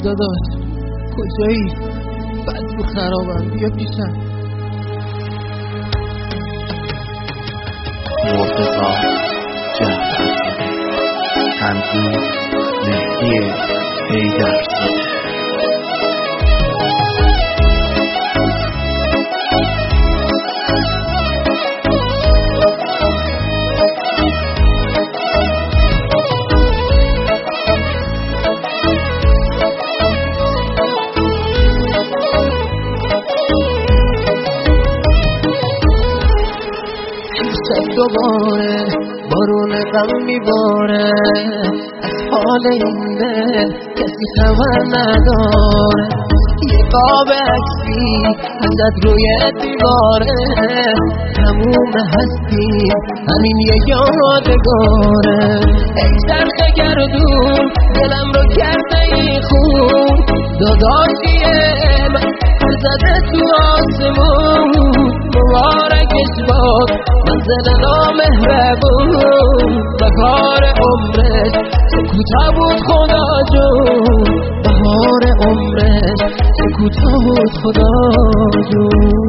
داداش کجایی؟ بدجور خرابم، بیا پیشم. مرتضی جعفرزاده، تنظیم مهدی حیدرزاده. دوباره بارون غم میباره، از حال این دل کسی خبر نداره. یه قاب عکسی ازت روی دیواره، تموم هستی همین یه یادگاره. ای چرخ گردون دلم رو کرده ای خون، داداشیه من زده تو آسمون. مبارکش باد منزل نامهربون، بهار عمرش چه کوتاه بود خدا جون. بهار عمرش چه کوتاه بود خدا جون.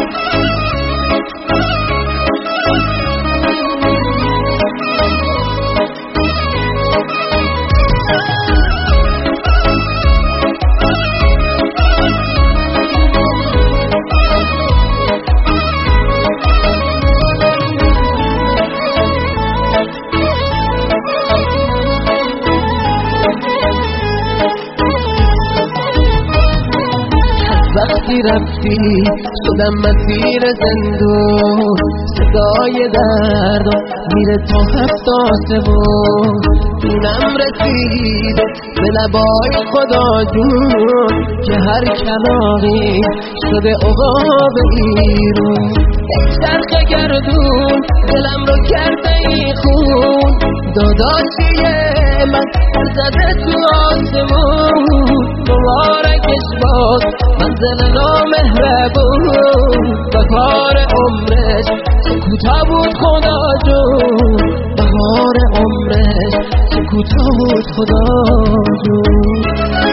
وقتی رفتی شدم مسیر زندون، صدای درد میره تا 7 آسمون. دونم رسیده به لبای خدا جون، که هر کلاغی شده عقاب ایرون. ای چرخ گردون دلم رو کرده ای خون، داداشیه من زده تو آسمون. مبارکش باد منزل نامهربون، بهار عمرش چه کوتاه بود خدا جون. بهار عمرش چه کوتاه بود خدا جون.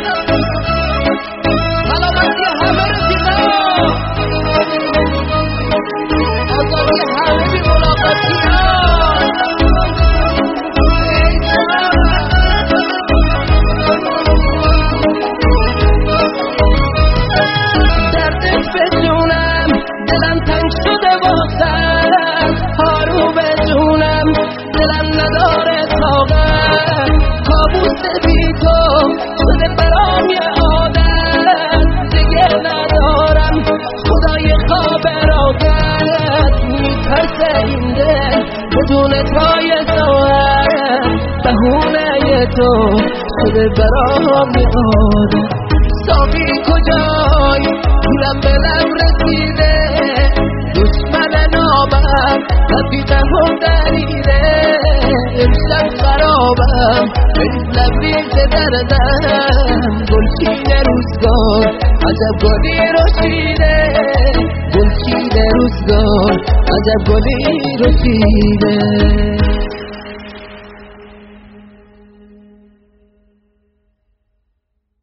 سلامتی همه رفیقا، آزادی همه بی ملاقاتی ها. دلم تنگ شده واسم، هارو بجونم دلم نداره طاقت. کابوس بی تو شده برام یه عادت، دیگه ندارم خدای خواب راحت. میترسه این دل بدون پای ساعت، بهونه تو شده برام یه عادت. ساقی کجای دورم به لب رسیده، دشمن نامم رفیقم دریده. امشب خرابم بریز لبریز دردم، گلچین روزگار عجب گلی رسیده. گلچین روزگار عجب گلی رسیده.